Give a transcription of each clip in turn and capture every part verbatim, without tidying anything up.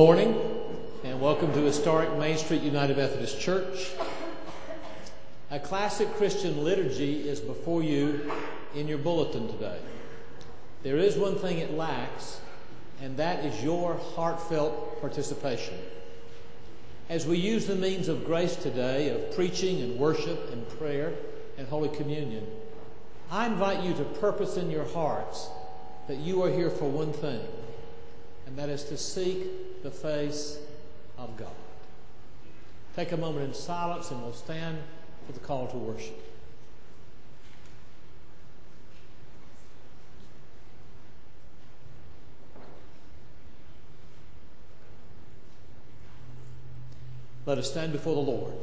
morning, and welcome to historic Main Street United Methodist Church. A classic Christian liturgy is before you in your bulletin today. There is one thing it lacks, and that is your heartfelt participation. As we use the means of grace today of preaching and worship and prayer and Holy Communion, I invite you to purpose in your hearts that you are here for one thing, and that is to seek the face of God. Take a moment in silence and we'll stand for the call to worship. Let us stand before the Lord.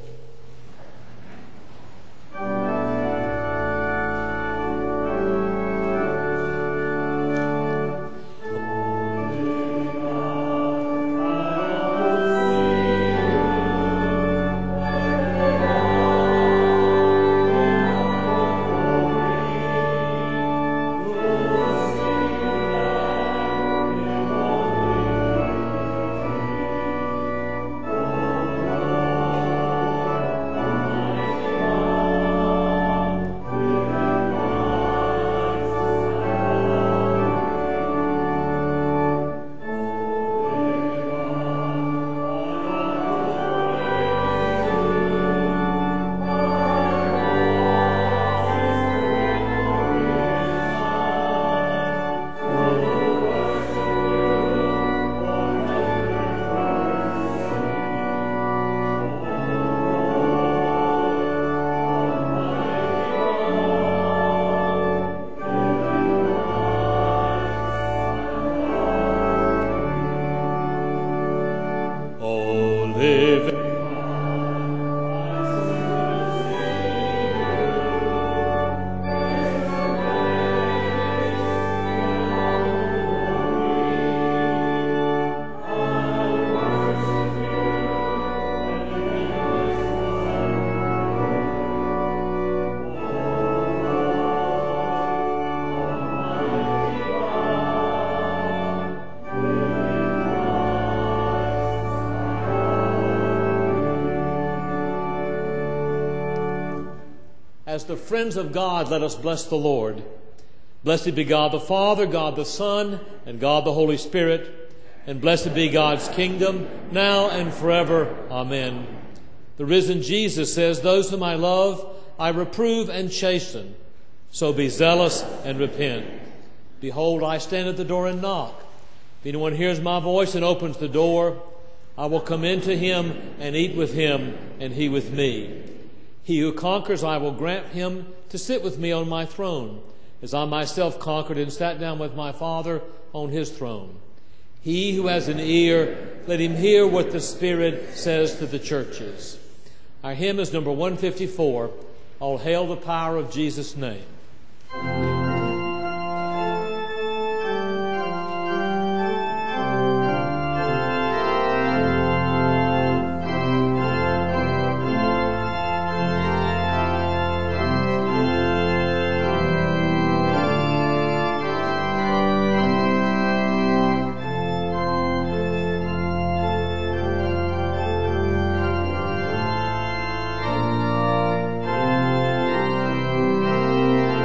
As the friends of God, let us bless the Lord. Blessed be God the Father, God the Son, and God the Holy Spirit. And blessed be God's kingdom, now and forever. Amen. The risen Jesus says, "Those whom I love, I reprove and chasten. So be zealous and repent. Behold, I stand at the door and knock. If anyone hears my voice and opens the door, I will come into him and eat with him, and he with me. He who conquers, I will grant him to sit with me on my throne, as I myself conquered and sat down with my Father on his throne. He who has an ear, let him hear what the Spirit says to the churches." Our hymn is number one fifty-four, "All Hail the Power of Jesus' Name." Thank you.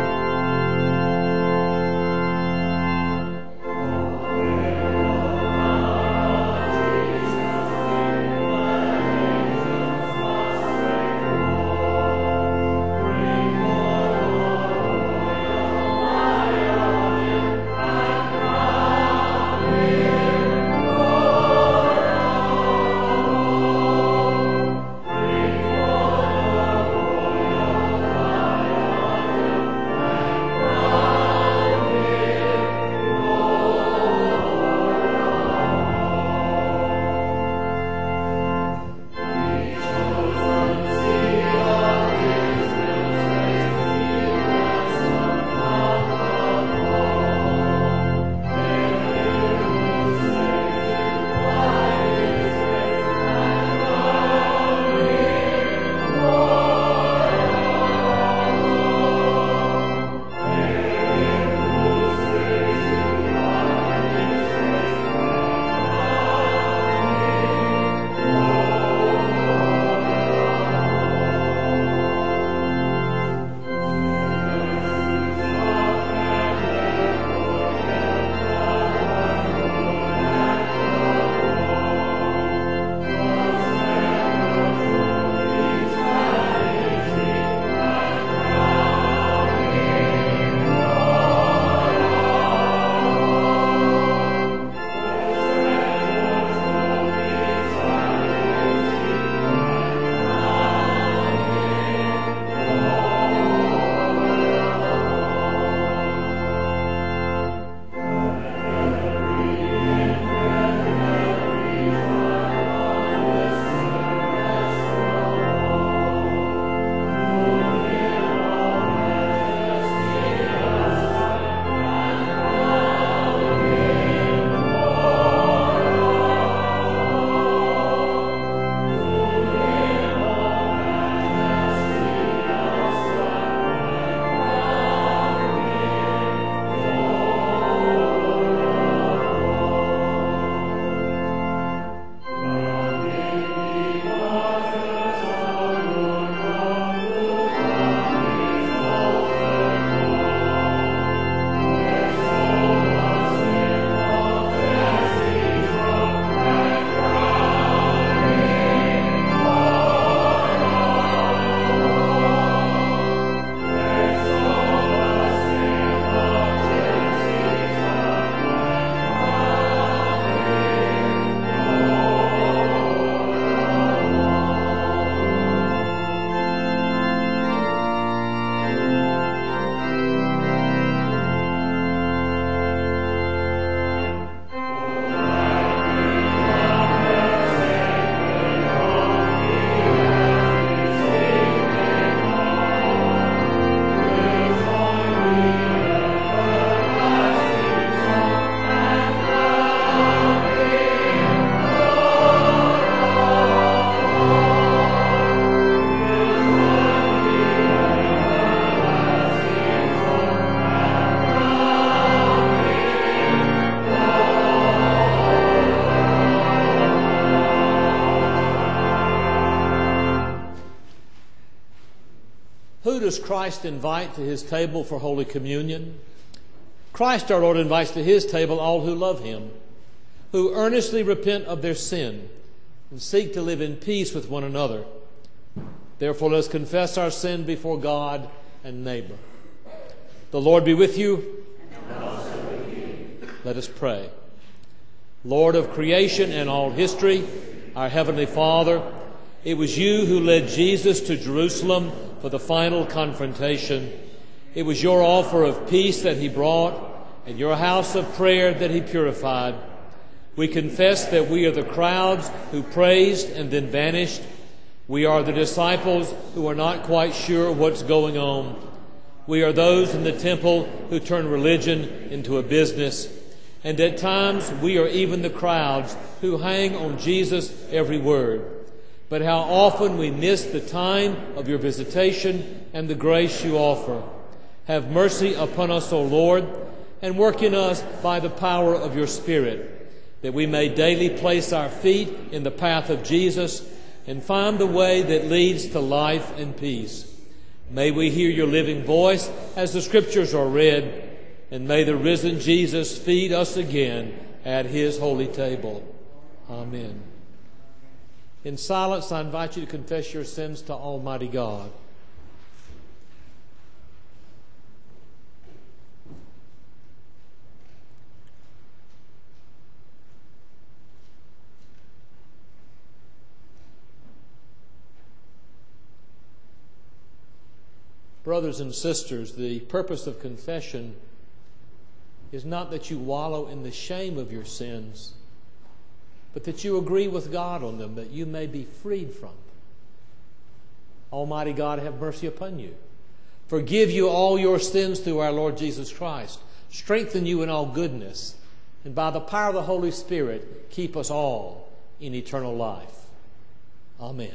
does Christ invite to his table for Holy Communion? Christ our Lord invites to his table all who love him, who earnestly repent of their sin and seek to live in peace with one another. Therefore, let us confess our sin before God and neighbor. The Lord be with you. And also with you. Let us pray. Lord of creation and all history, our Heavenly Father, it was you who led Jesus to Jerusalem for the final confrontation. It was your offer of peace that he brought and your house of prayer that he purified. We confess that we are the crowds who praised and then vanished. We are the disciples who are not quite sure what's going on. We are those in the temple who turn religion into a business. And at times we are even the crowds who hang on Jesus' every word. But how often we miss the time of your visitation and the grace you offer. Have mercy upon us, O Lord, and work in us by the power of your Spirit, that we may daily place our feet in the path of Jesus and find the way that leads to life and peace. May we hear your living voice as the Scriptures are read, and may the risen Jesus feed us again at his holy table. Amen. In silence, I invite you to confess your sins to Almighty God. Brothers and sisters, the purpose of confession is not that you wallow in the shame of your sins, but that you agree with God on them, that you may be freed from them. Almighty God, have mercy upon you. Forgive you all your sins through our Lord Jesus Christ. Strengthen you in all goodness. And by the power of the Holy Spirit, keep us all in eternal life. Amen.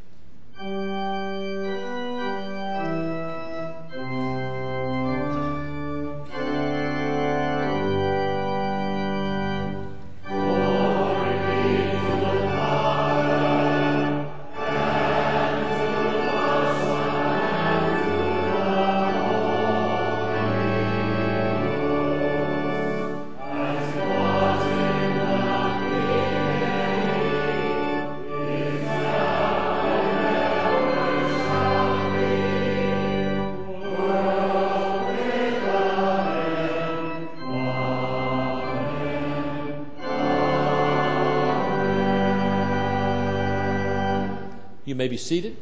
You may be seated.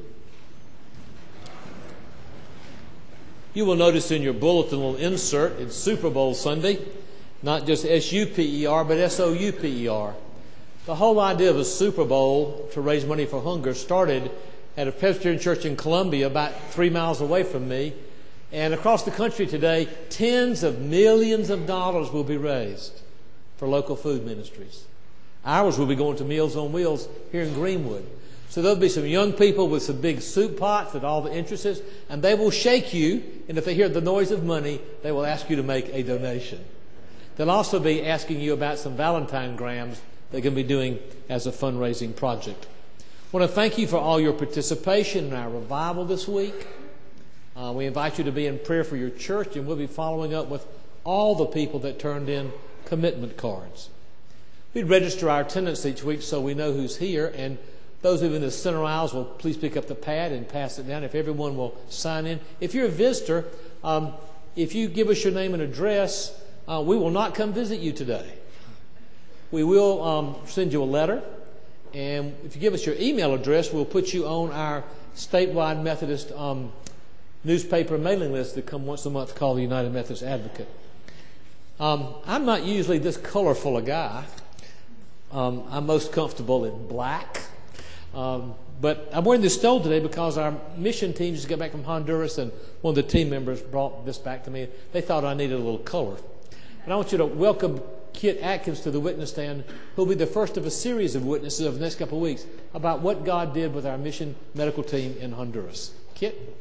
You will notice in your bulletin a little insert. It's Super Bowl Sunday. Not just S U P E R, but S O U P E R. The whole idea of a Super Bowl to raise money for hunger started at a Presbyterian church in Columbia, about three miles away from me. And across the country today, tens of millions of dollars will be raised for local food ministries. Ours will be going to Meals on Wheels here in Greenwood. So there'll be some young people with some big soup pots at all the entrances, and they will shake you, and if they hear the noise of money, they will ask you to make a donation. They'll also be asking you about some Valentine grams they're going to be doing as a fundraising project. I want to thank you for all your participation in our revival this week. Uh, we invite you to be in prayer for your church, and we'll be following up with all the people that turned in commitment cards. We'd register our attendance each week so we know who's here, and those of you in the center aisles will please pick up the pad and pass it down. If everyone will sign in. If you're a visitor, um, if you give us your name and address, uh, we will not come visit you today. We will um, send you a letter, and if you give us your email address, we'll put you on our statewide Methodist um, newspaper mailing list that come once a month called the United Methodist Advocate. Um, I'm not usually this colorful a guy. Um, I'm most comfortable in black. Um, but I'm wearing this stole today because our mission team just got back from Honduras, and one of the team members brought this back to me. They thought I needed a little color. And I want you to welcome Kit Atkins to the witness stand, who'll be the first of a series of witnesses over the next couple of weeks about what God did with our mission medical team in Honduras. Kit?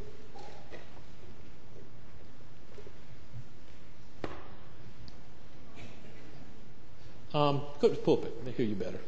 Um, go to the pulpit. They hear you better.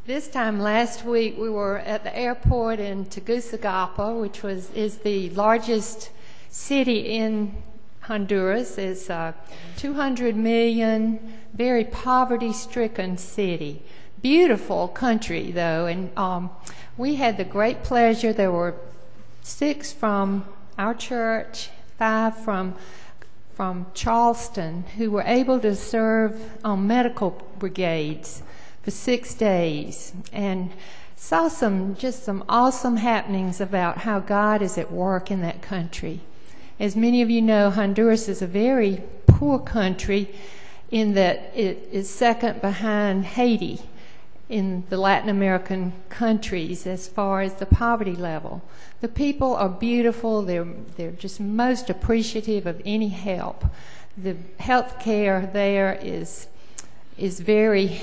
This time last week we were at the airport in Tegucigalpa, which was is the largest city in Honduras. It's a two hundred million, very poverty-stricken city. Beautiful country, though, and um, we had the great pleasure. There were six from our church, five from from Charleston, who were able to serve on medical brigades for six days, and saw some just some awesome happenings about how God is at work in that country. As many of you know, Honduras is a very poor country in that it is second behind Haiti in the Latin American countries as far as the poverty level. The people are beautiful. They're, they're just most appreciative of any help. The health care there is, is very,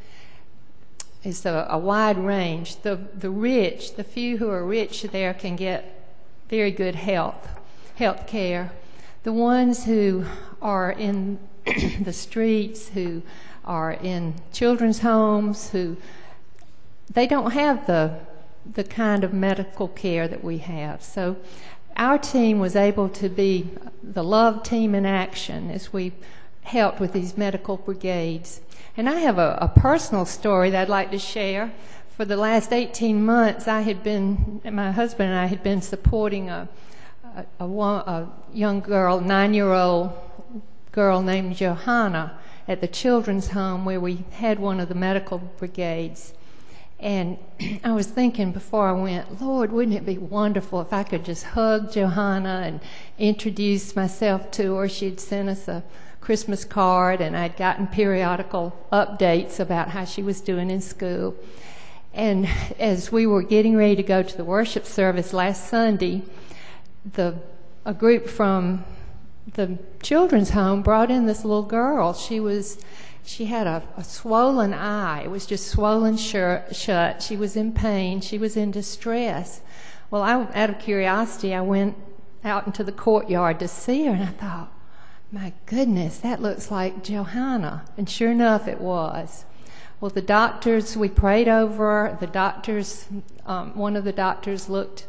is a, a wide range. The, the rich, the few who are rich there can get very good health, health care. The ones who are in the streets, who are in children's homes, who they don't have the the kind of medical care that we have. So our team was able to be the love team in action as we helped with these medical brigades. And I have a, a personal story that I'd like to share. For the last eighteen months, I had been, my husband and I had been supporting a a, a, a young girl, nine-year-old girl named Johanna, at the children's home where we had one of the medical brigades. And I was thinking before I went, Lord, wouldn't it be wonderful if I could just hug Johanna and introduce myself to her? She'd sent us a Christmas card, and I'd gotten periodical updates about how she was doing in school. And as we were getting ready to go to the worship service last Sunday, the a group from the children's home brought in this little girl. She was, she had a, a swollen eye. It was just swollen shut, shut. She was in pain. She was in distress. Well, I, out of curiosity, I went out into the courtyard to see her, and I thought, my goodness, that looks like Johanna. And sure enough, it was. Well, the doctors, we prayed over her. The doctors, um, one of the doctors looked,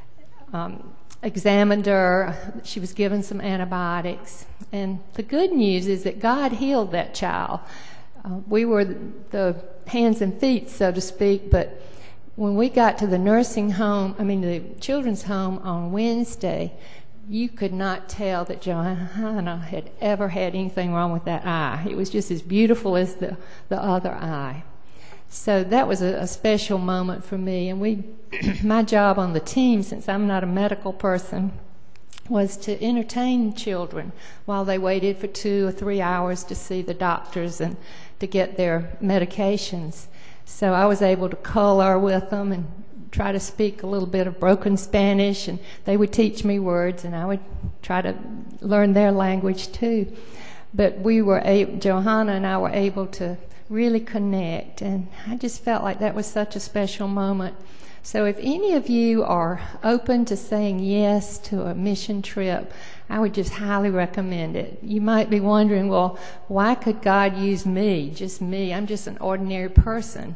um, examined her. She was given some antibiotics. And the good news is that God healed that child. Uh, we were the, the hands and feet, so to speak, but when we got to the nursing home, I mean the children's home on Wednesday, you could not tell that Johanna had ever had anything wrong with that eye. It was just as beautiful as the, the other eye. So that was a, a special moment for me. And we, my job on the team, since I'm not a medical person, was to entertain children while they waited for two or three hours to see the doctors and to get their medications. So I was able to color with them and try to speak a little bit of broken Spanish, and they would teach me words, and I would try to learn their language too. But we were, able, Johanna and I were able to really connect, and I just felt like that was such a special moment. So if any of you are open to saying yes to a mission trip, I would just highly recommend it. You might be wondering, well, why could God use me, just me? I'm just an ordinary person.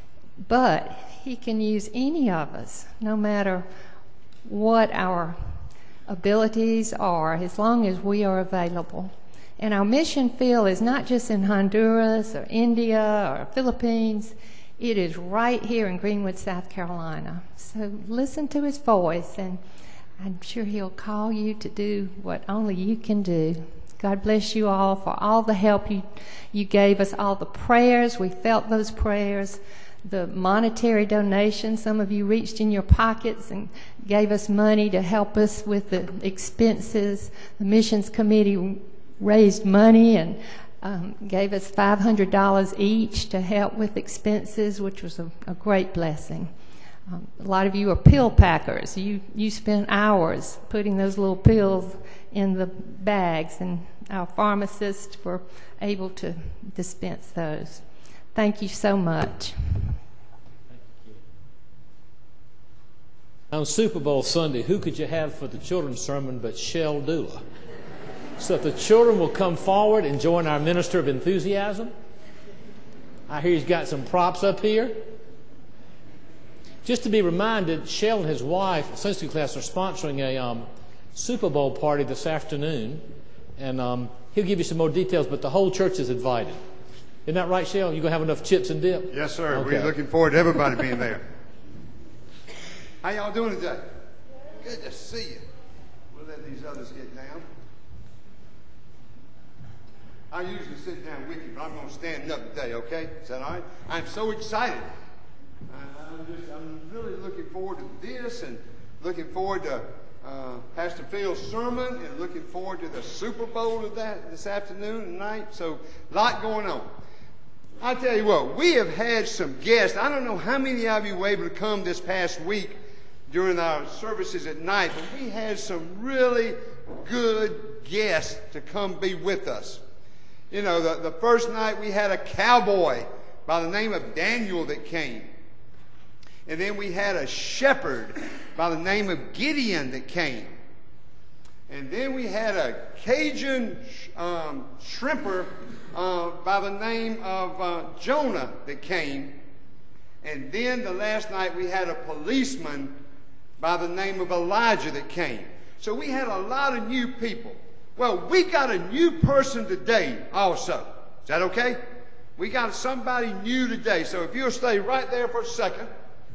But He can use any of us, no matter what our abilities are, as long as we are available. And our mission field is not just in Honduras or India or Philippines. It is right here in Greenwood, South Carolina. So listen to His voice, and I'm sure He'll call you to do what only you can do. God bless you all for all the help you, you gave us, all the prayers. We felt those prayers, the monetary donations. Some of you reached in your pockets and gave us money to help us with the expenses. The missions committee raised money and um, gave us five hundred dollars each to help with expenses, which was a, a great blessing. Um, a lot of you are pill packers. You, you spent hours putting those little pills in the bags, and our pharmacists were able to dispense those. Thank you so much. On Super Bowl Sunday, who could you have for the children's sermon but Shell Dula? So if the children will come forward and join our minister of enthusiasm. I hear he's got some props up here. just to be reminded, Shell and his wife, Sunday school class, are sponsoring a um, Super Bowl party this afternoon. And um, he'll give you some more details, but the whole church is invited. Isn't that right, Shell? You going to have enough chips and dip? Yes, sir. Okay. We're looking forward to everybody being there. How y'all doing today? Good to see you. We'll let these others get down. I usually sit down with you, but I'm going to stand up today, okay? Is that all right? I'm so excited. I, I'm, just, I'm really looking forward to this and looking forward to uh, Pastor Phil's sermon and looking forward to the Super Bowl of that this afternoon and night. So, a lot going on. I tell you what, we have had some guests. I don't know how many of you were able to come this past week during our services at night, but we had some really good guests to come be with us. You know, the, the first night we had a cowboy by the name of Daniel that came. And then we had a shepherd by the name of Gideon that came. And then we had a Cajun um, shrimper uh, by the name of uh, Jonah that came. And then the last night we had a policeman by the name of Elijah that came. So we had a lot of new people. Well, we got a new person today also. Is that okay? We got somebody new today. So if you'll stay right there for a second.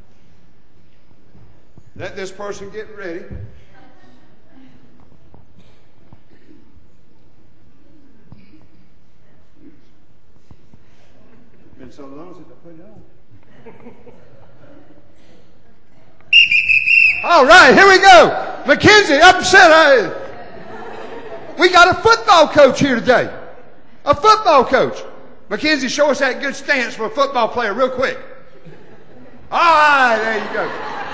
Let this person get ready. Been so long since I put it on. All right, here we go. Mackenzie, upset. We got a football coach here today. A football coach. Mackenzie, show us that good stance for a football player real quick. All right, there you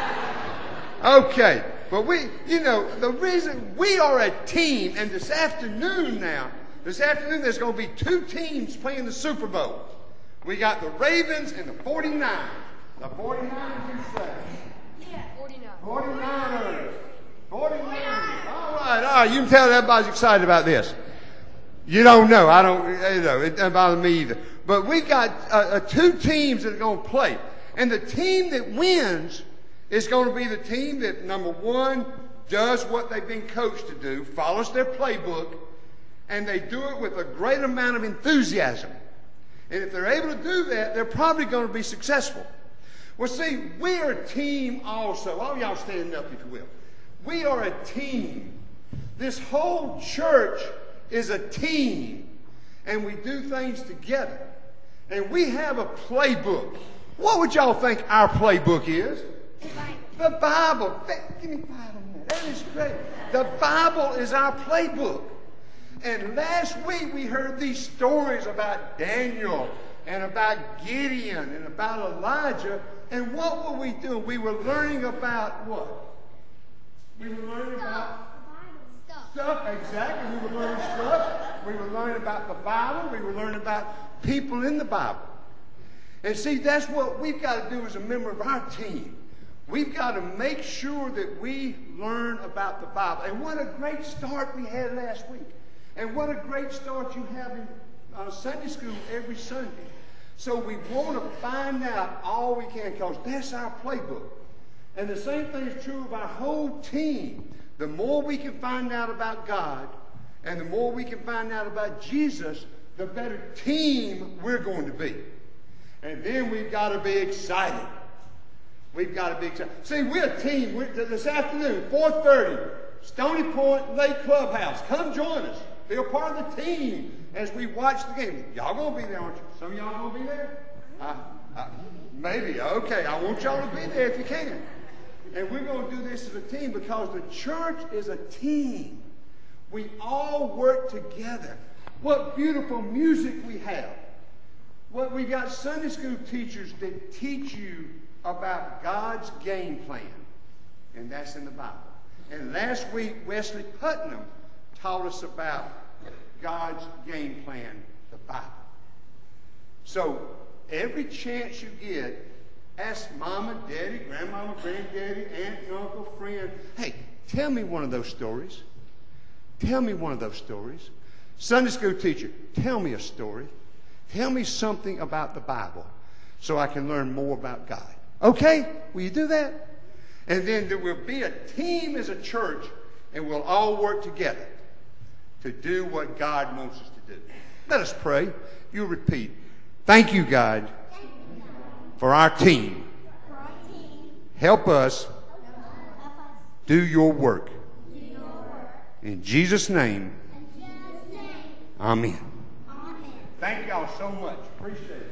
go. Okay, but we, you know, the reason we are a team, and this afternoon now, this afternoon there's going to be two teams playing the Super Bowl. We got the Ravens and the forty-niners. The forty-niners, you say? Yeah, forty-nine. forty-niners. forty-niners. All right, all right. You can tell everybody's excited about this. You don't know. I don't, you know, it doesn't bother me either. But we've got uh, uh, two teams that are going to play. And the team that wins is going to be the team that, number one, does what they've been coached to do, follows their playbook, and they do it with a great amount of enthusiasm. And if they're able to do that, they're probably going to be successful. Well, see, we are a team also. All y'all stand up, if you will. We are a team. This whole church is a team, and we do things together. And we have a playbook. What would y'all think our playbook is? The Bible. Give me five on that. That is great. The Bible is our playbook. And last week we heard these stories about Daniel and about Gideon and about Elijah. And what were we doing? We were learning about what? We were learning about Stuff. stuff. Exactly. We were learning stuff. We were learning about the Bible. We were learning about people in the Bible. And see, that's what we've got to do as a member of our team. We've got to make sure that we learn about the Bible. And what a great start we had last week. And what a great start you have in uh, Sunday school every Sunday. So we want to find out all we can, because that's our playbook. And the same thing is true of our whole team. The more we can find out about God, and the more we can find out about Jesus, the better team we're going to be. And then we've got to be excited. We've got to be excited. See, we're a team. We're, this afternoon, four thirty, Stony Point Lake Clubhouse. Come join us. Be a part of the team as we watch the game. Y'all going to be there, aren't you? Some of y'all going to be there? Uh, uh, maybe. Okay. I want y'all to be there if you can. And we're going to do this as a team because the church is a team. We all work together. What beautiful music we have. What we got Sunday school teachers that teach you about God's game plan. And that's in the Bible. And last week, Wesley Putnam taught us about God's game plan, the Bible. So every chance you get, ask mama, daddy, grandmama, granddaddy, aunt, and uncle, friend, hey, tell me one of those stories. Tell me one of those stories. Sunday school teacher, tell me a story. Tell me something about the Bible so I can learn more about God. Okay? Will you do that? And then there will be a team as a church, and we'll all work together to do what God wants us to do. Let us pray. You repeat. Thank you, God, for our team. Help us do your work. In Jesus' name, amen. Thank y'all so much. Appreciate it.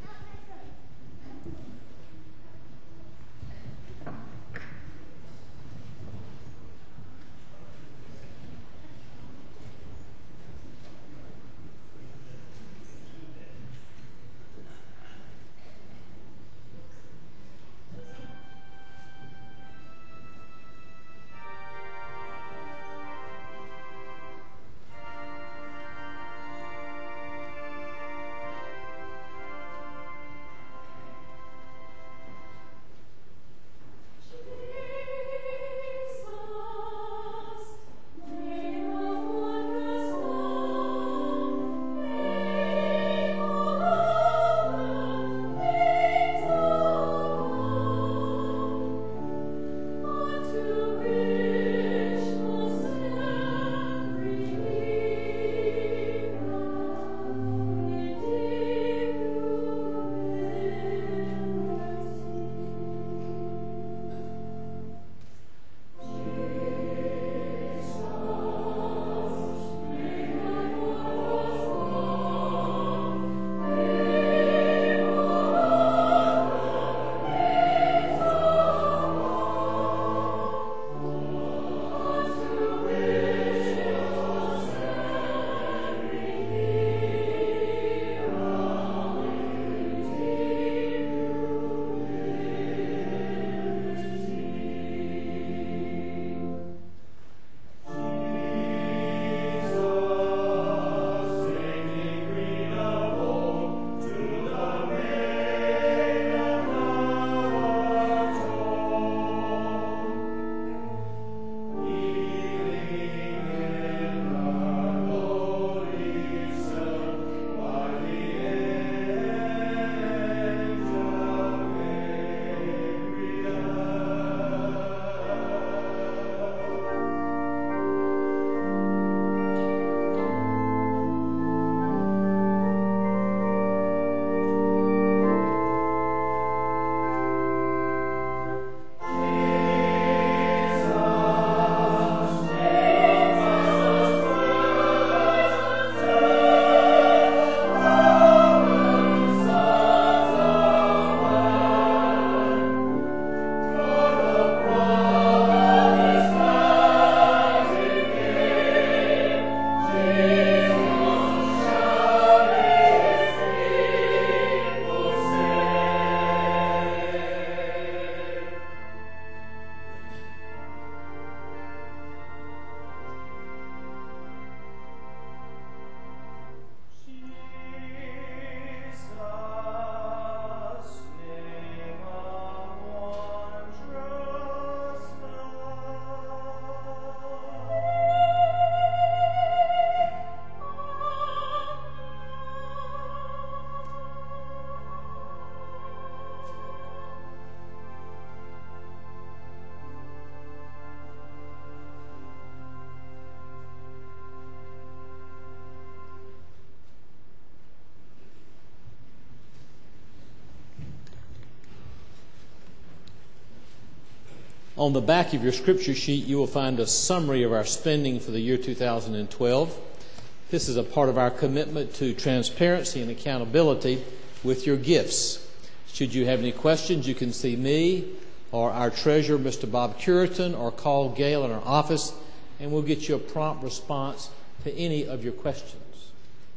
On the back of your scripture sheet, you will find a summary of our spending for the year two thousand twelve. This is a part of our commitment to transparency and accountability with your gifts. Should you have any questions, you can see me or our treasurer, Mister Bob Curitan, or call Gail in our office, and we'll get you a prompt response to any of your questions.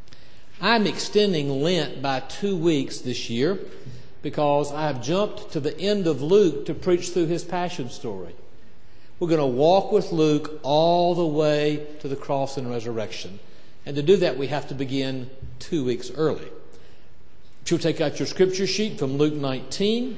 I'm extending Lent by two weeks this year because I've jumped to the end of Luke to preach through his passion story. We're going to walk with Luke all the way to the cross and resurrection. And to do that, we have to begin two weeks early. If you'll take out your scripture sheet from Luke nineteen,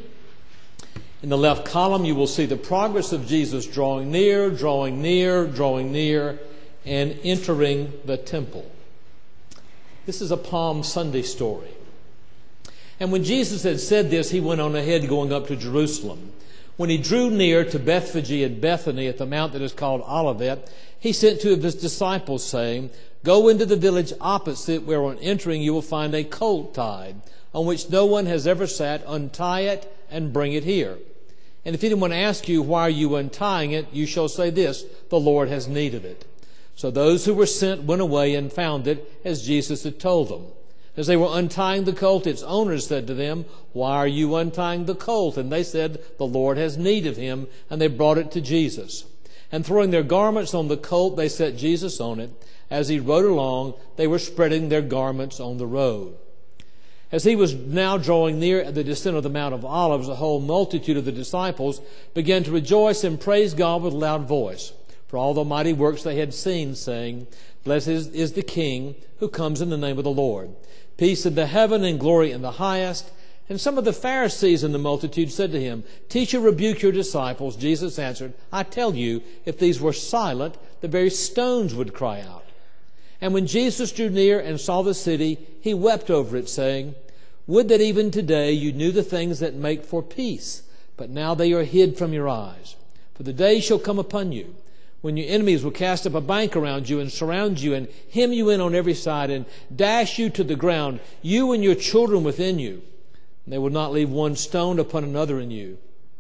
in the left column, you will see the progress of Jesus drawing near, drawing near, drawing near, and entering the temple. This is a Palm Sunday story. And when Jesus had said this, he went on ahead going up to Jerusalem. When he drew near to Bethphage and Bethany at the mount that is called Olivet, he sent two of his disciples, saying, "Go into the village opposite, where on entering you will find a colt tied, on which no one has ever sat. Untie it and bring it here. And if anyone asks you, why are you untying it, you shall say this, the Lord has need of it." So those who were sent went away and found it, as Jesus had told them. As they were untying the colt, its owner said to them, "Why are you untying the colt?" And they said, "The Lord has need of him." And they brought it to Jesus. And throwing their garments on the colt, they set Jesus on it. As he rode along, they were spreading their garments on the road. As he was now drawing near at the descent of the Mount of Olives, the whole multitude of the disciples began to rejoice and praise God with a loud voice for all the mighty works they had seen, saying, "Blessed is, is the King who comes in the name of the Lord. Peace in the heaven and glory in the highest." And some of the Pharisees in the multitude said to him, "Teacher, rebuke your disciples." Jesus answered, "I tell you, if these were silent, the very stones would cry out." And when Jesus drew near and saw the city, he wept over it, saying, "Would that even today you knew the things that make for peace, but now they are hid from your eyes. For the day shall come upon you, when your enemies will cast up a bank around you and surround you and hem you in on every side and dash you to the ground, you and your children within you. And they will not leave one stone upon another in you,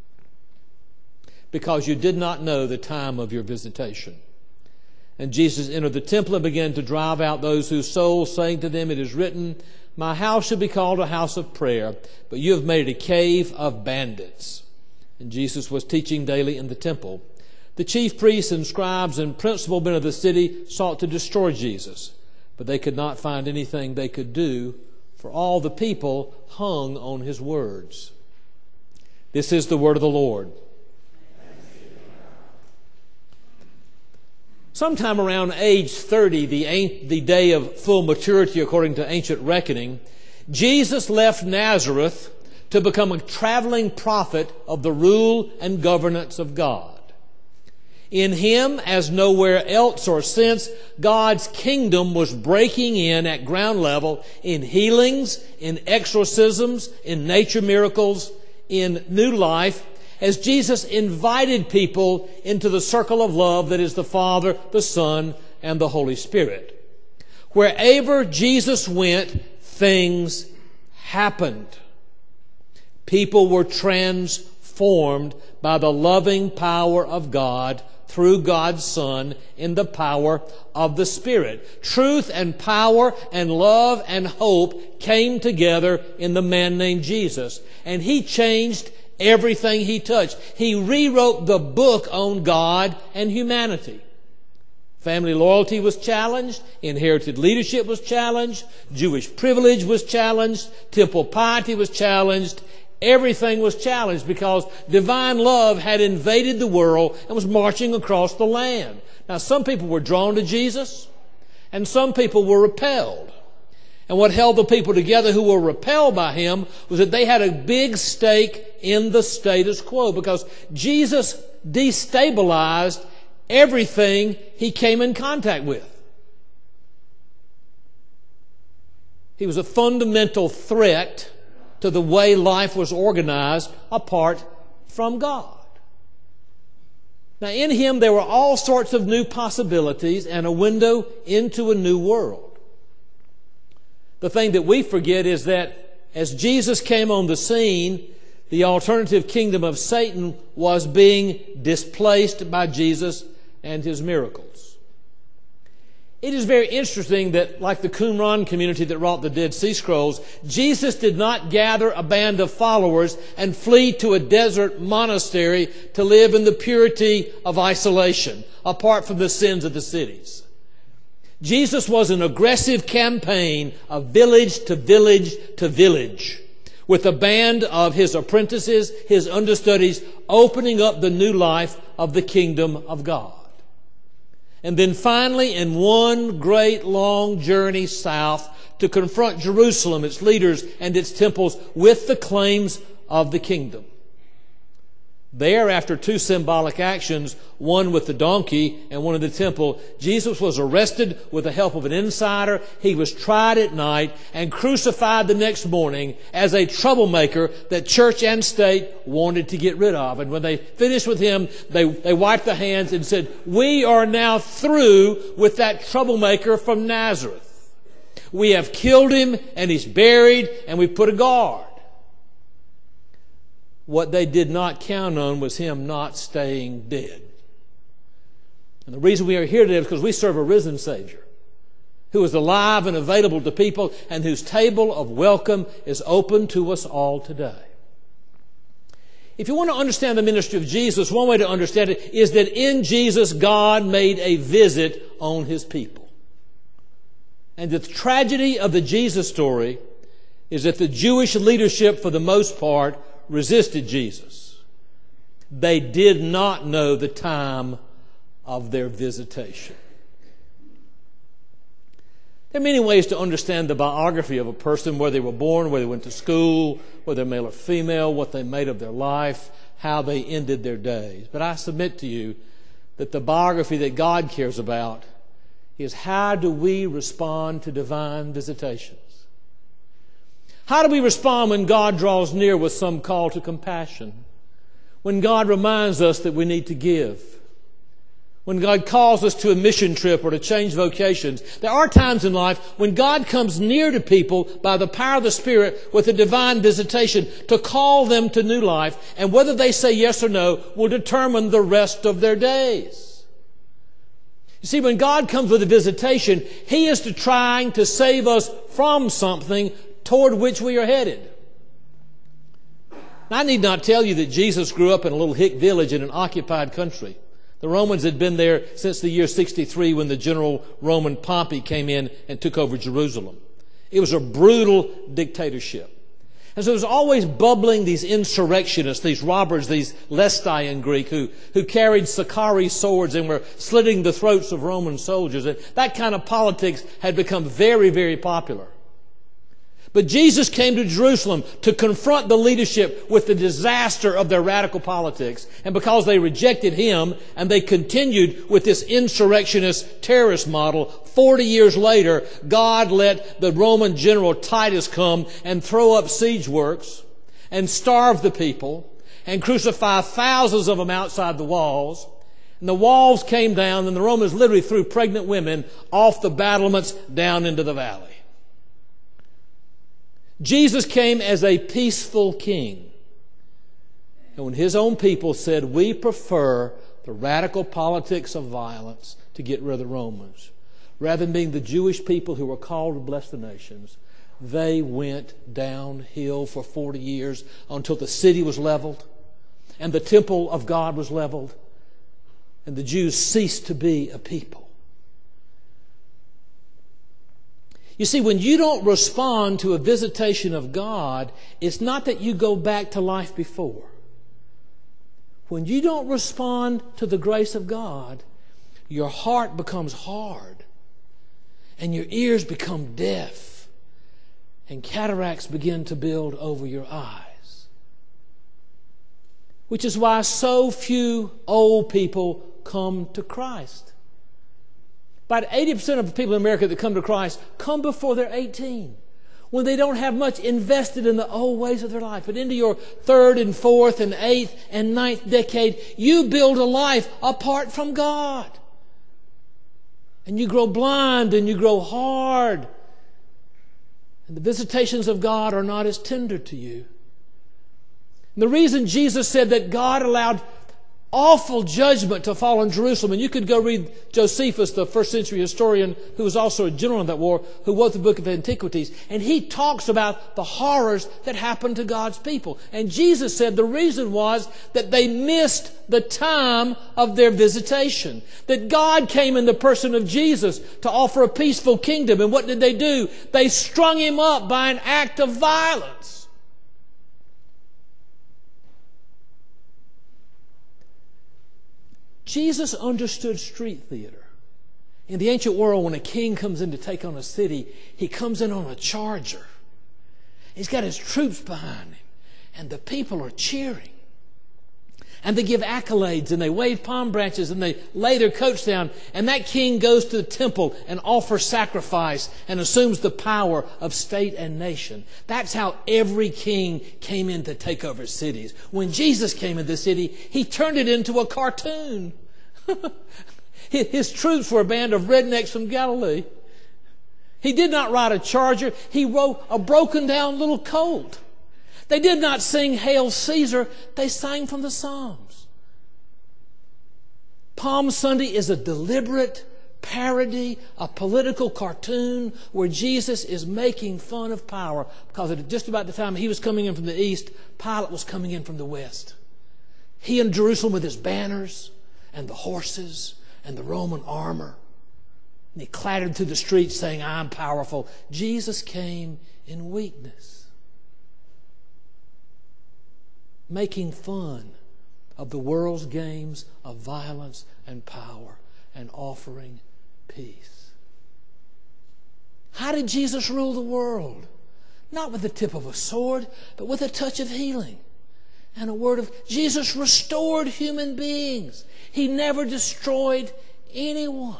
because you did not know the time of your visitation." And Jesus entered the temple and began to drive out those who sold, saying to them, "It is written, my house shall be called a house of prayer, but you have made it a cave of bandits." And Jesus was teaching daily in the temple. The chief priests and scribes and principal men of the city sought to destroy Jesus, but they could not find anything they could do, for all the people hung on his words. This is the word of the Lord. Sometime around age thirty, the, the day of full maturity according to ancient reckoning, Jesus left Nazareth to become a traveling prophet of the rule and governance of God. In him, as nowhere else or since, God's kingdom was breaking in at ground level in healings, in exorcisms, in nature miracles, in new life, as Jesus invited people into the circle of love that is the Father, the Son, and the Holy Spirit. Wherever Jesus went, things happened. People were transformed by the loving power of God through God's Son in the power of the Spirit. Truth and power and love and hope came together in the man named Jesus. And he changed everything he touched. He rewrote the book on God and humanity. Family loyalty was challenged. Inherited leadership was challenged. Jewish privilege was challenged. Temple piety was challenged. Everything was challenged because divine love had invaded the world and was marching across the land. Now, some people were drawn to Jesus, and some people were repelled. And what held the people together who were repelled by him was that they had a big stake in the status quo, because Jesus destabilized everything he came in contact with. He was a fundamental threat to the way life was organized apart from God. Now, in him there were all sorts of new possibilities and a window into a new world. The thing that we forget is that as Jesus came on the scene, the alternative kingdom of Satan was being displaced by Jesus and his miracles. It is very interesting that, like the Qumran community that wrought the Dead Sea Scrolls, Jesus did not gather a band of followers and flee to a desert monastery to live in the purity of isolation, apart from the sins of the cities. Jesus was an aggressive campaign of village to village to village, with a band of his apprentices, his understudies, opening up the new life of the kingdom of God. And then finally, in one great long journey south to confront Jerusalem, its leaders and its temples with the claims of the kingdom. There, after two symbolic actions, one with the donkey and one in the temple, Jesus was arrested with the help of an insider. He was tried at night and crucified the next morning as a troublemaker that church and state wanted to get rid of. And when they finished with him, they, they wiped their hands and said, "We are now through with that troublemaker from Nazareth. We have killed him and he's buried and we put a guard." What they did not count on was him not staying dead. And the reason we are here today is because we serve a risen Savior who is alive and available to people and whose table of welcome is open to us all today. If you want to understand the ministry of Jesus, one way to understand it is that in Jesus, God made a visit on his people. And the tragedy of the Jesus story is that the Jewish leadership, for the most part, resisted Jesus. They did not know the time of their visitation. There are many ways to understand the biography of a person, where they were born, where they went to school, whether they're male or female, what they made of their life, how they ended their days. But I submit to you that the biography that God cares about is how do we respond to divine visitations? How do we respond when God draws near with some call to compassion? When God reminds us that we need to give? When God calls us to a mission trip or to change vocations? There are times in life when God comes near to people by the power of the Spirit with a divine visitation to call them to new life, and whether they say yes or no will determine the rest of their days. You see, when God comes with a visitation, He is to trying to save us from something toward which we are headed. Now, I need not tell you that Jesus grew up in a little hick village in an occupied country. The Romans had been there since the year sixty-three when the general Roman Pompey came in and took over Jerusalem. It was a brutal dictatorship. And so there was always bubbling these insurrectionists, these robbers, these lestai in Greek, who, who carried Sakari swords and were slitting the throats of Roman soldiers. And that kind of politics had become very, very popular. But Jesus came to Jerusalem to confront the leadership with the disaster of their radical politics. And because they rejected Him and they continued with this insurrectionist terrorist model, forty years later, God let the Roman general Titus come and throw up siege works and starve the people and crucify thousands of them outside the walls. And the walls came down and the Romans literally threw pregnant women off the battlements down into the valley. Jesus came as a peaceful king. And when His own people said, we prefer the radical politics of violence to get rid of the Romans, rather than being the Jewish people who were called to bless the nations, they went downhill for forty years until the city was leveled and the temple of God was leveled and the Jews ceased to be a people. You see, when you don't respond to a visitation of God, it's not that you go back to life before. When you don't respond to the grace of God, your heart becomes hard and your ears become deaf and cataracts begin to build over your eyes. Which is why so few old people come to Christ. About eighty percent of the people in America that come to Christ come before they're eighteen, when they don't have much invested in the old ways of their life. But into your third and fourth and eighth and ninth decade, you build a life apart from God. And you grow blind and you grow hard. And the visitations of God are not as tender to you. And the reason Jesus said that God allowed awful judgment to fall on Jerusalem. And you could go read Josephus, the first century historian, who was also a general in that war, who wrote the book of Antiquities. And he talks about the horrors that happened to God's people. And Jesus said the reason was that they missed the time of their visitation. That God came in the person of Jesus to offer a peaceful kingdom. And what did they do? They strung Him up by an act of violence. Jesus understood street theater. In the ancient world, when a king comes in to take on a city, he comes in on a charger. He's got his troops behind him, and the people are cheering. And they give accolades, and they wave palm branches, and they lay their coats down. And that king goes to the temple and offers sacrifice and assumes the power of state and nation. That's how every king came in to take over cities. When Jesus came into the city, he turned it into a cartoon. His troops were a band of rednecks from Galilee. He did not ride a charger. He rode a broken down little colt. They did not sing Hail Caesar. They sang from the Psalms. Palm Sunday is a deliberate parody, a political cartoon where Jesus is making fun of power, because at just about the time he was coming in from the east, Pilate was coming in from the west. He in Jerusalem with his banners and the horses and the Roman armor. And he clattered through the streets saying, I'm powerful. Jesus came in weakness, making fun of the world's games of violence and power and offering peace. How did Jesus rule the world? Not with the tip of a sword, but with a touch of healing and a word of... Jesus restored human beings. He never destroyed anyone.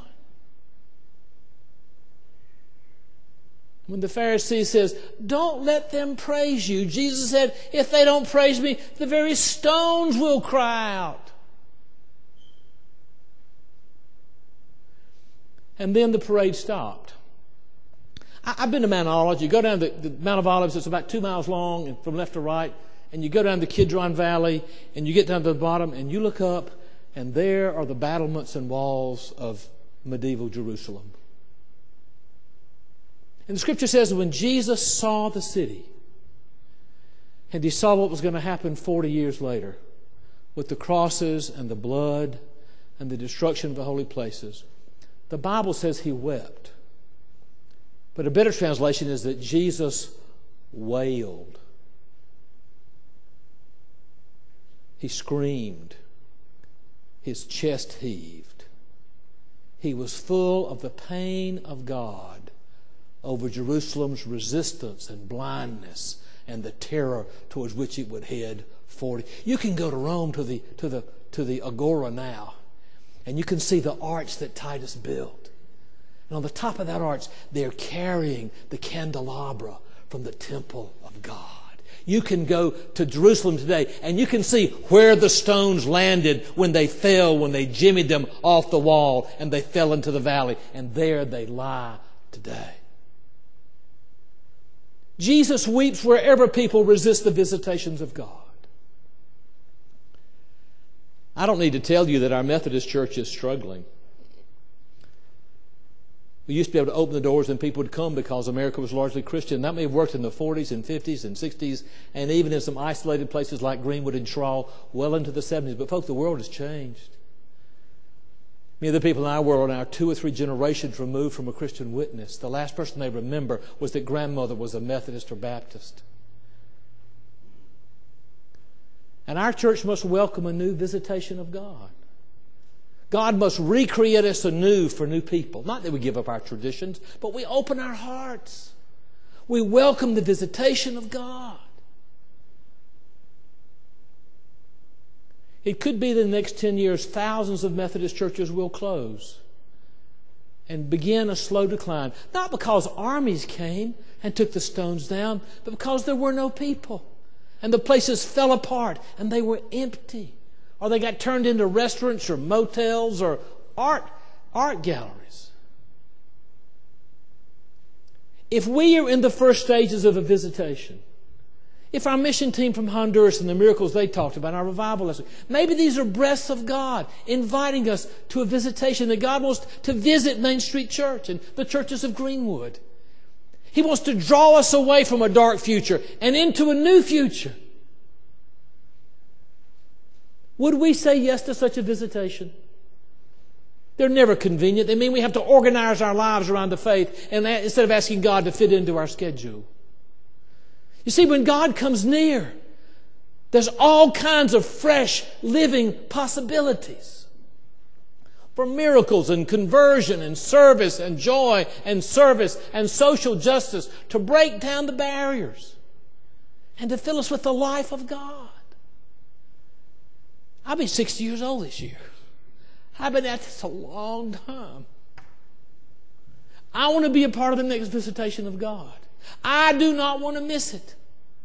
When the Pharisee says, don't let them praise you, Jesus said, if they don't praise me, the very stones will cry out. And then the parade stopped. I, I've been to Mount Olives. You go down the, the Mount of Olives, it's about two miles long and from left to right, and you go down the Kidron Valley, and you get down to the bottom, and you look up, and there are the battlements and walls of medieval Jerusalem. And the scripture says that when Jesus saw the city, and he saw what was going to happen forty years later with the crosses and the blood and the destruction of the holy places, the Bible says he wept. But a better translation is that Jesus wailed. He screamed. His chest heaved. He was full of the pain of God over Jerusalem's resistance and blindness and the terror towards which it would head forty. You can go to Rome to the to the to the Agora now, and you can see the arch that Titus built. And on the top of that arch, they're carrying the candelabra from the temple of God. You can go to Jerusalem today, and you can see where the stones landed when they fell, when they jimmied them off the wall, and they fell into the valley, and there they lie today. Jesus weeps wherever people resist the visitations of God. I don't need to tell you that our Methodist church is struggling. We used to be able to open the doors and people would come because America was largely Christian. That may have worked in the forties and fifties and sixties and even in some isolated places like Greenwood and Shrall well into the seventies. But folks, the world has changed. Many of the people in our world are now two or three generations removed from a Christian witness. The last person they remember was that grandmother was a Methodist or Baptist. And our church must welcome a new visitation of God. God must recreate us anew for new people. Not that we give up our traditions, but we open our hearts. We welcome the visitation of God. It could be that in the next ten years, thousands of Methodist churches will close and begin a slow decline. Not because armies came and took the stones down, but because there were no people. And the places fell apart and they were empty. Or they got turned into restaurants or motels or art, art galleries. If we are in the first stages of a visitation, if our mission team from Honduras and the miracles they talked about, our revival lesson, maybe these are breaths of God inviting us to a visitation, that God wants to visit Main Street Church and the churches of Greenwood. He wants to draw us away from a dark future and into a new future. Would we say yes to such a visitation? They're never convenient. They mean we have to organize our lives around the faith and instead of asking God to fit into our schedule. You see, when God comes near, there's all kinds of fresh, living possibilities for miracles and conversion and service and joy and service and social justice to break down the barriers and to fill us with the life of God. I'll be sixty years old this year. I've been at this a long time. I want to be a part of the next visitation of God. I do not want to miss it.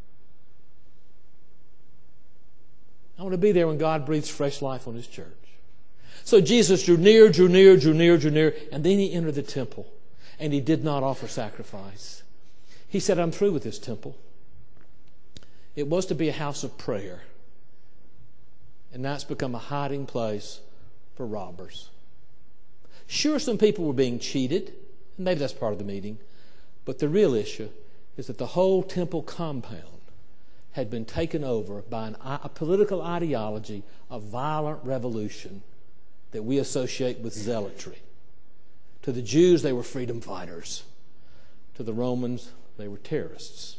I want to be there when God breathes fresh life on His church. So Jesus drew near, drew near, drew near, drew near, and then He entered the temple, and He did not offer sacrifice. He said, I'm through with this temple. It was to be a house of prayer, and now it's become a hiding place for robbers. Sure, some people were being cheated, and maybe that's part of the meeting, but the real issue is that the whole temple compound had been taken over by an, a political ideology of violent revolution that we associate with zealotry. To the Jews, they were freedom fighters. To the Romans, they were terrorists.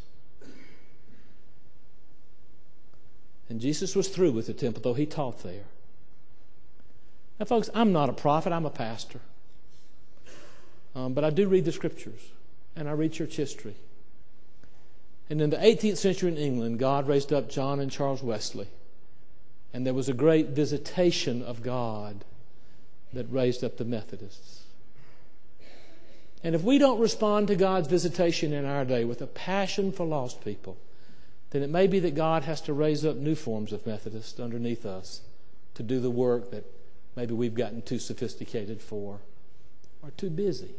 And Jesus was through with the temple, though He taught there. Now, folks, I'm not a prophet. I'm a pastor. Um, but I do read the Scriptures, and I read church history. And in the eighteenth century in England, God raised up John and Charles Wesley. And there was a great visitation of God that raised up the Methodists. And if we don't respond to God's visitation in our day with a passion for lost people, then it may be that God has to raise up new forms of Methodists underneath us to do the work that maybe we've gotten too sophisticated for or too busy.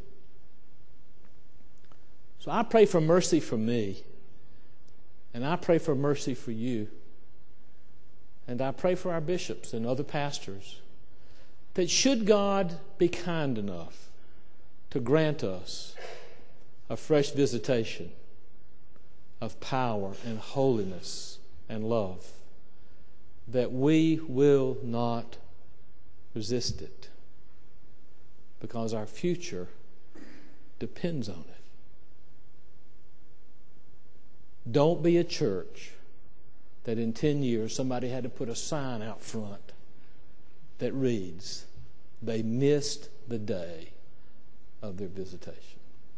So I pray for mercy for me. And I pray for mercy for you. And I pray for our bishops and other pastors that should God be kind enough to grant us a fresh visitation of power and holiness and love, that we will not resist it, because our future depends on it. Don't be a church that in ten years somebody had to put a sign out front that reads, they missed the day of their visitation.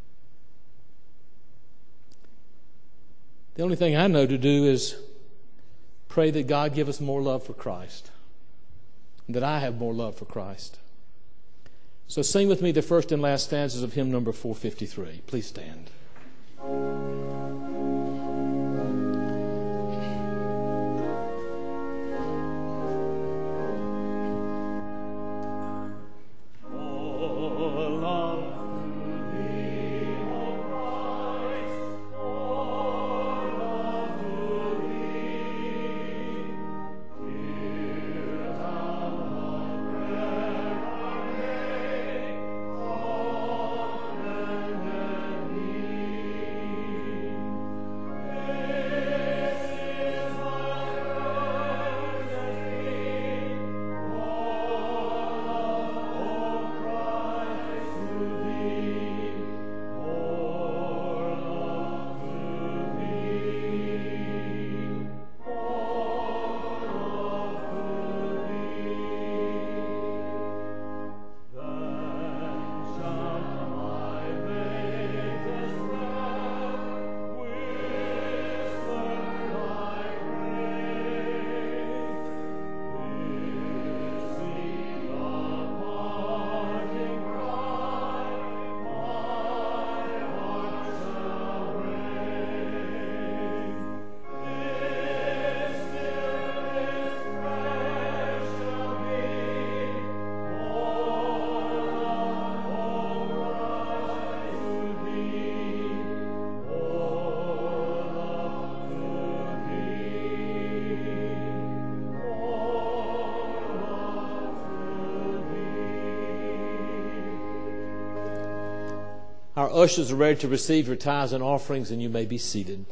The only thing I know to do is pray that God give us more love for Christ, and that I have more love for Christ. So sing with me the first and last stanzas of hymn number four fifty-three. Please stand. Our ushers are ready to receive your tithes and offerings, and you may be seated.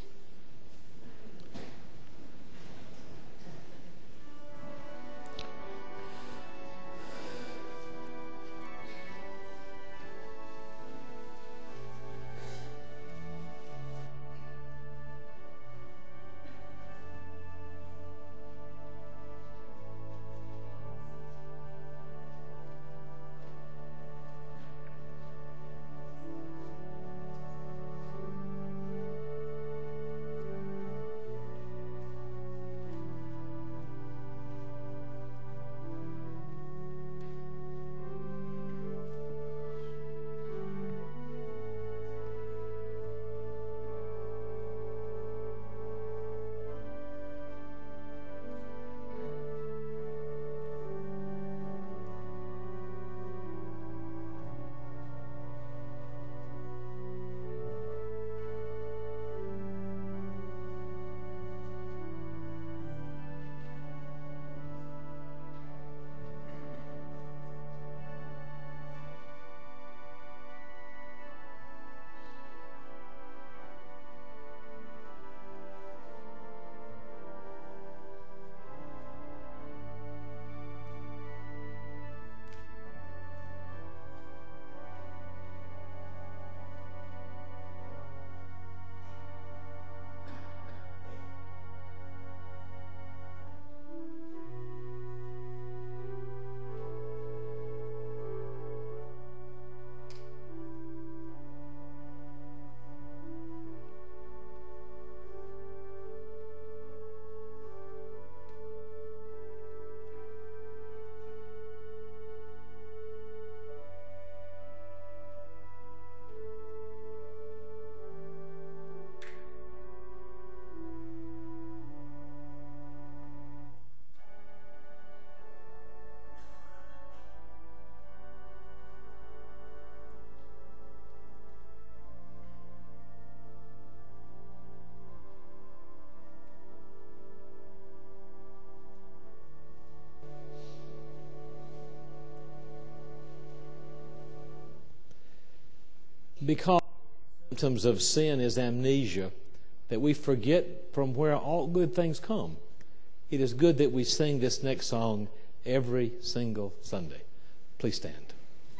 Because symptoms of sin is amnesia, that we forget from where all good things come. It is good that we sing this next song every single Sunday. Please stand.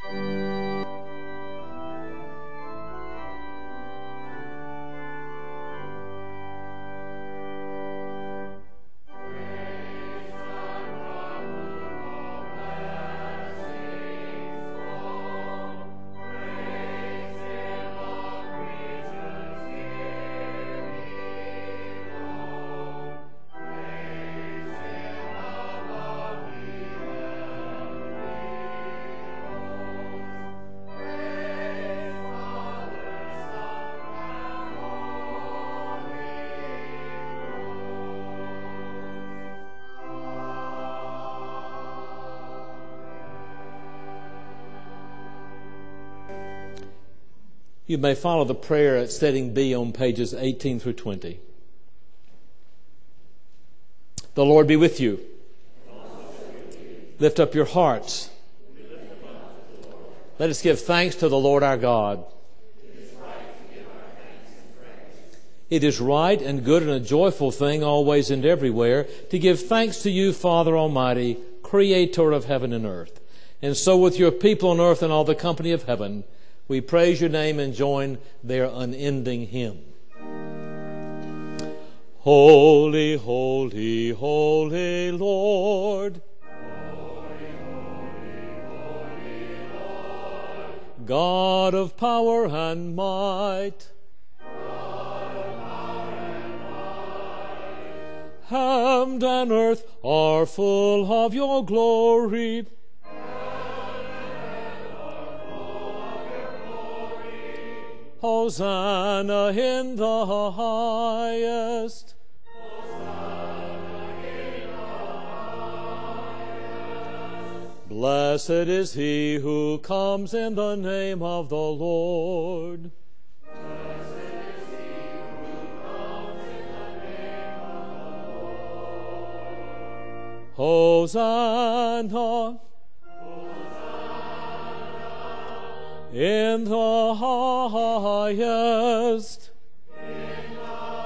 You may follow the prayer at setting B on pages eighteen through twenty. The Lord be with you. Lift up your hearts. Let us give thanks to the Lord our God. It is right and good and a joyful thing always and everywhere to give thanks to you, Father Almighty, Creator of heaven and earth. And so with your people on earth and all the company of heaven, we praise your name and join their unending hymn. Holy, holy, holy Lord. Holy, holy, holy Lord. God of power and might. God of power and might. Heaven and earth are full of your glory. Hosanna in the highest. Hosanna in the highest. Blessed is he who comes in the name of the Lord. Blessed is he who comes in the name of the Lord. Hosanna. In the highest. In the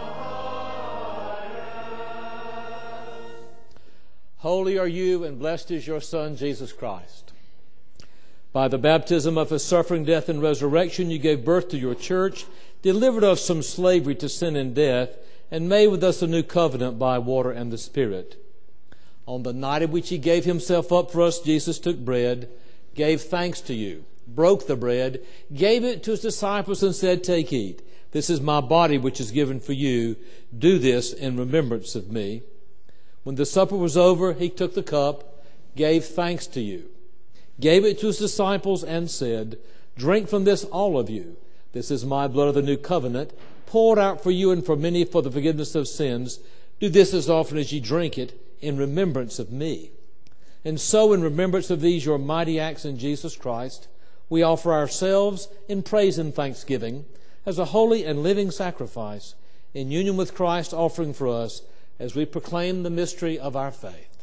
highest. Holy are you, and blessed is your Son, Jesus Christ. By the baptism of his suffering, death, and resurrection, you gave birth to your church, delivered us from slavery to sin and death, and made with us a new covenant by water and the Spirit. On the night in which he gave himself up for us, Jesus took bread, gave thanks to you, broke the bread, gave it to his disciples, and said, "Take, eat. This is my body which is given for you. Do this in remembrance of me." When the supper was over, he took the cup, gave thanks to you, gave it to his disciples, and said, "Drink from this, all of you. This is my blood of the new covenant, poured out for you and for many for the forgiveness of sins. Do this as often as ye drink it in remembrance of me." And so, in remembrance of these your mighty acts in Jesus Christ, we offer ourselves in praise and thanksgiving as a holy and living sacrifice in union with Christ offering for us as we proclaim the mystery of our faith.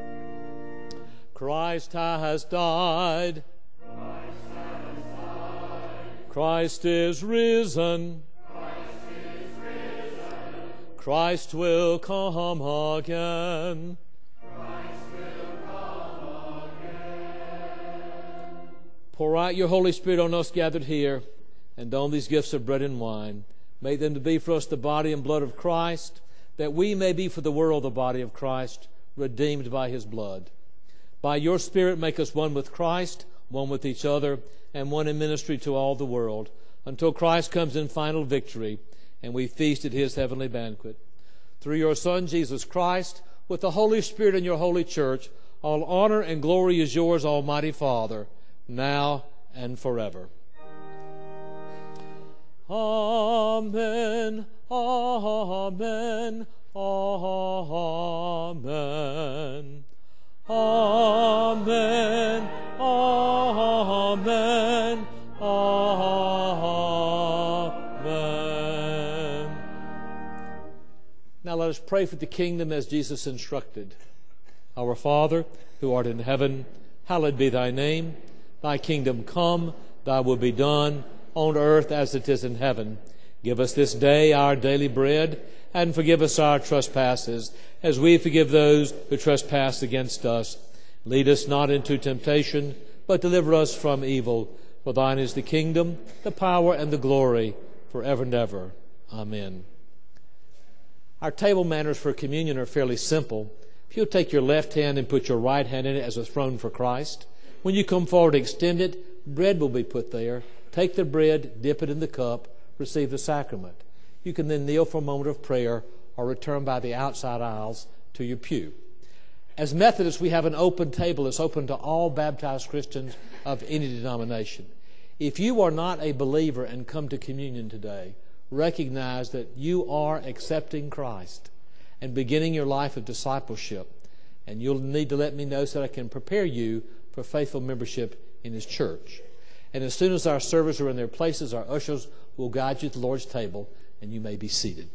Christ has died. Christ has died. Christ is risen. Christ is risen. Christ will come again. Pour out your Holy Spirit on us gathered here and on these gifts of bread and wine. Make them to be for us the body and blood of Christ, that we may be for the world the body of Christ, redeemed by his blood. By your Spirit make us one with Christ, one with each other, and one in ministry to all the world, until Christ comes in final victory and we feast at his heavenly banquet. Through your Son, Jesus Christ, with the Holy Spirit and your holy church, all honor and glory is yours, Almighty Father, now and forever. Amen, amen, amen. Amen, amen, amen. Now let us pray for the kingdom as Jesus instructed. Our Father, who art in heaven, hallowed be thy name. Thy kingdom come, thy will be done, on earth as it is in heaven. Give us this day our daily bread, and forgive us our trespasses, as we forgive those who trespass against us. Lead us not into temptation, but deliver us from evil. For thine is the kingdom, the power, and the glory, forever and ever. Amen. Our table manners for communion are fairly simple. If you'll take your left hand and put your right hand in it as a throne for Christ, when you come forward to extend it, bread will be put there. Take the bread, dip it in the cup, receive the sacrament. You can then kneel for a moment of prayer or return by the outside aisles to your pew. As Methodists, we have an open table that's open to all baptized Christians of any denomination. If you are not a believer and come to communion today, recognize that you are accepting Christ and beginning your life of discipleship. And you'll need to let me know so that I can prepare you for faithful membership in His church. And as soon as our servers are in their places, our ushers will guide you to the Lord's table, and you may be seated.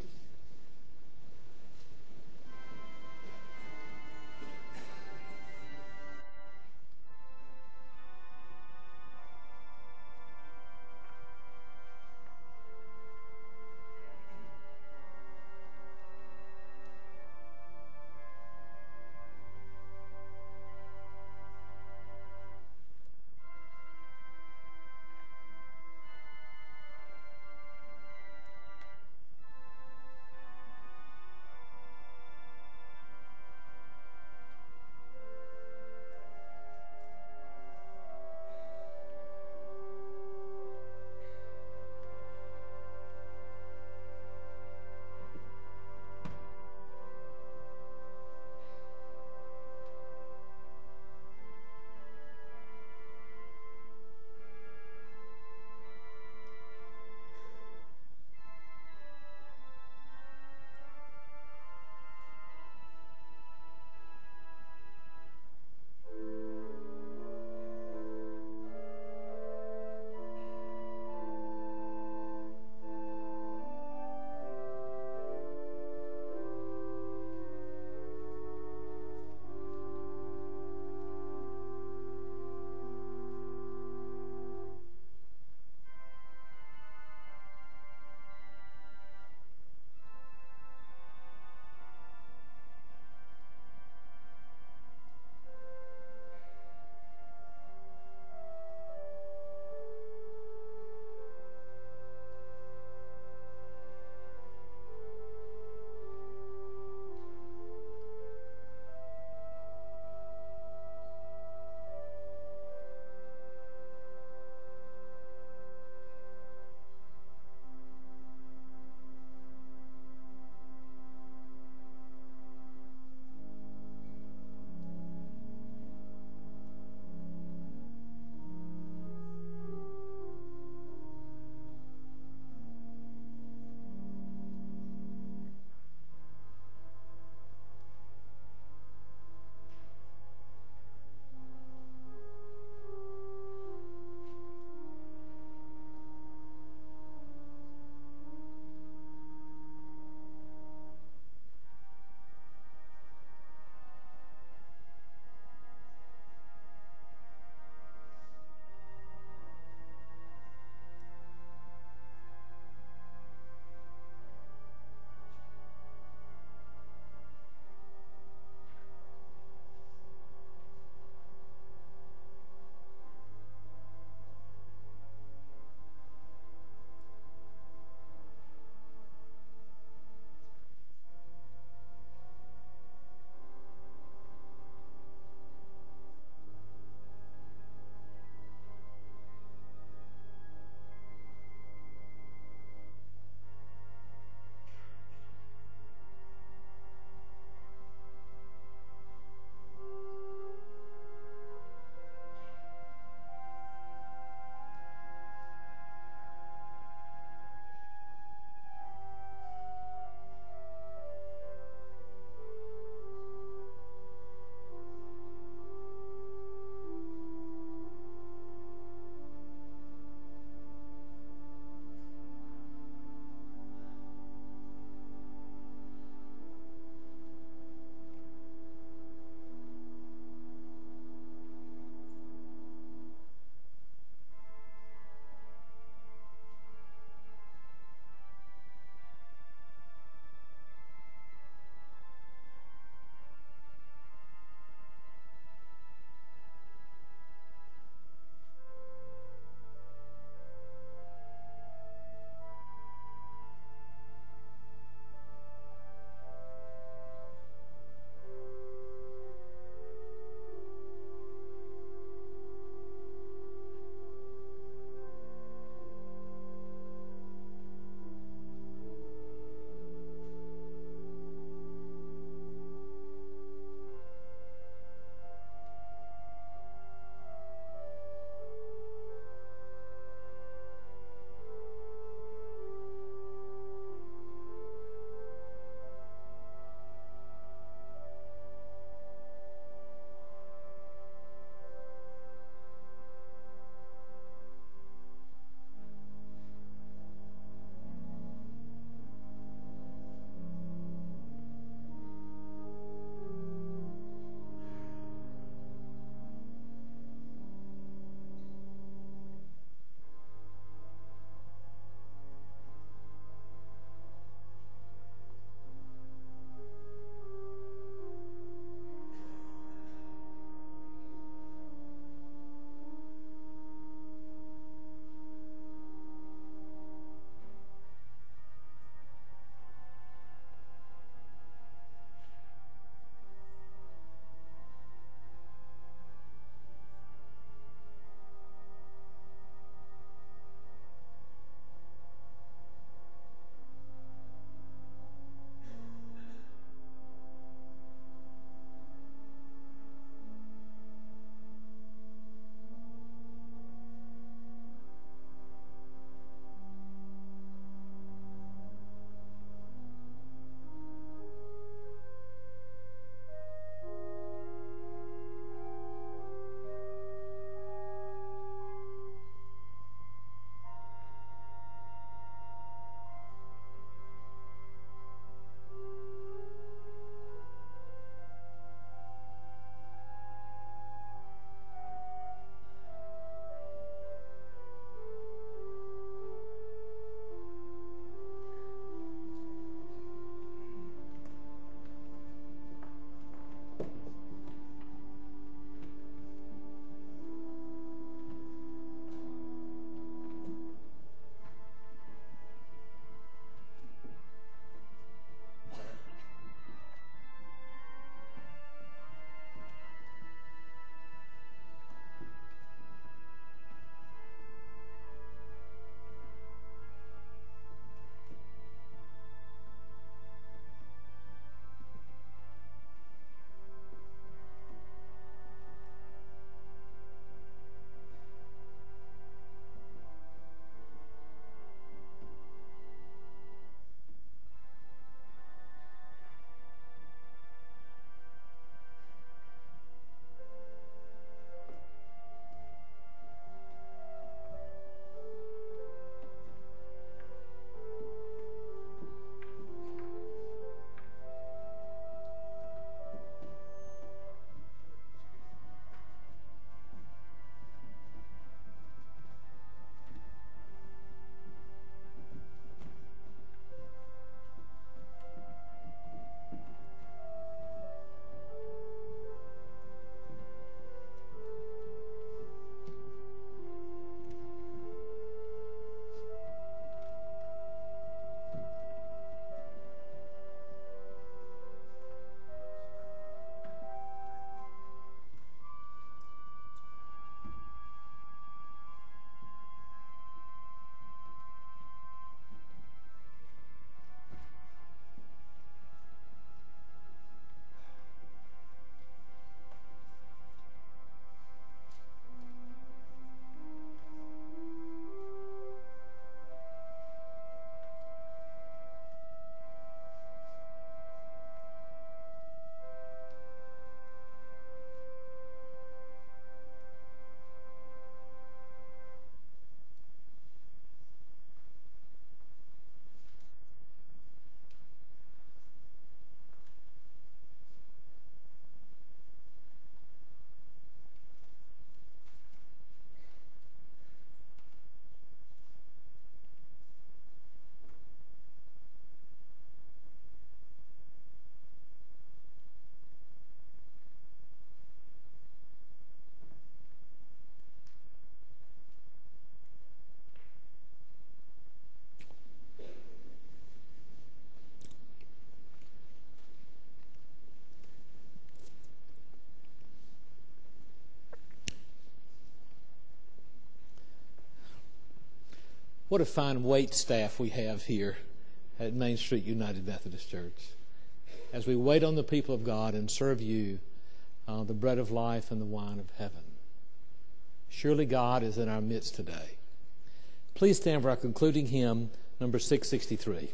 What a fine wait staff we have here at Main Street United Methodist Church. As we wait on the people of God and serve you, uh, the bread of life and the wine of heaven. Surely God is in our midst today. Please stand for our concluding hymn, number six sixty-three.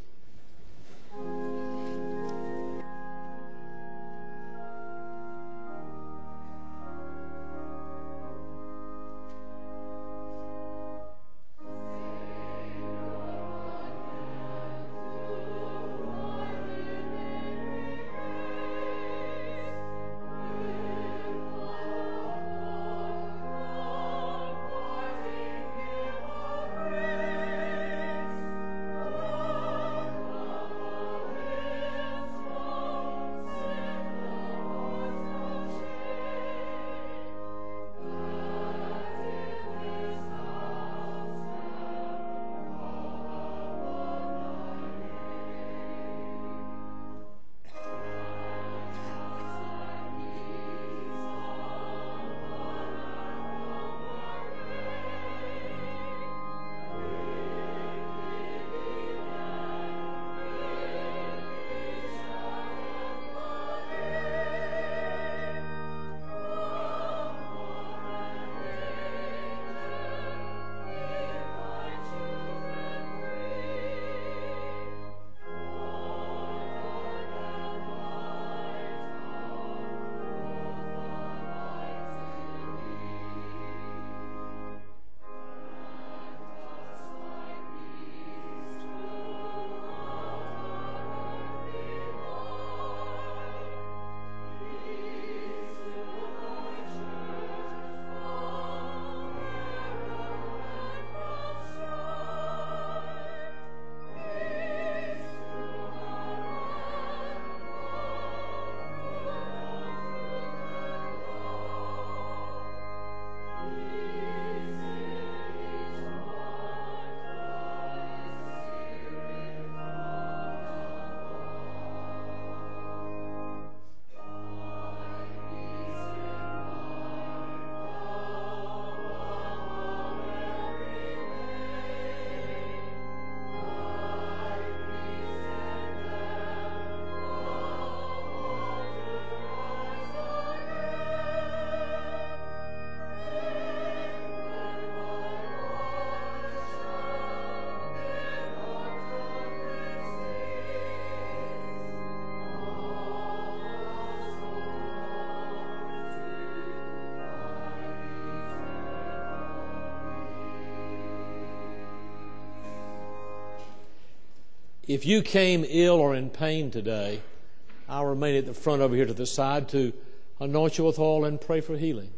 If you came ill or in pain today, I'll remain at the front over here to the side to anoint you with oil and pray for healing.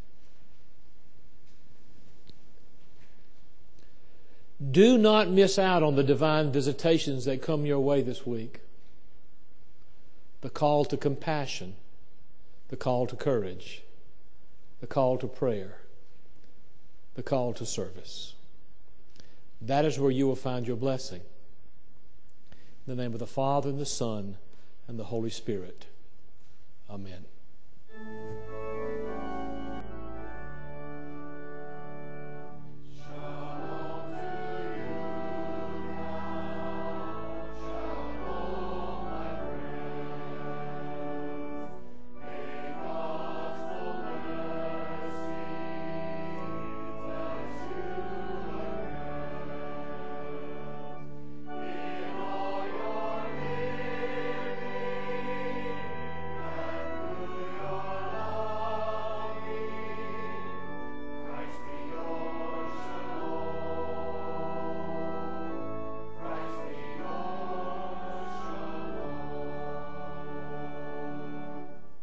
Do not miss out on the divine visitations that come your way this week. The call to compassion, the call to courage, the call to prayer, the call to service. That is where you will find your blessing. In the name of the Father, and the Son, and the Holy Spirit. Amen.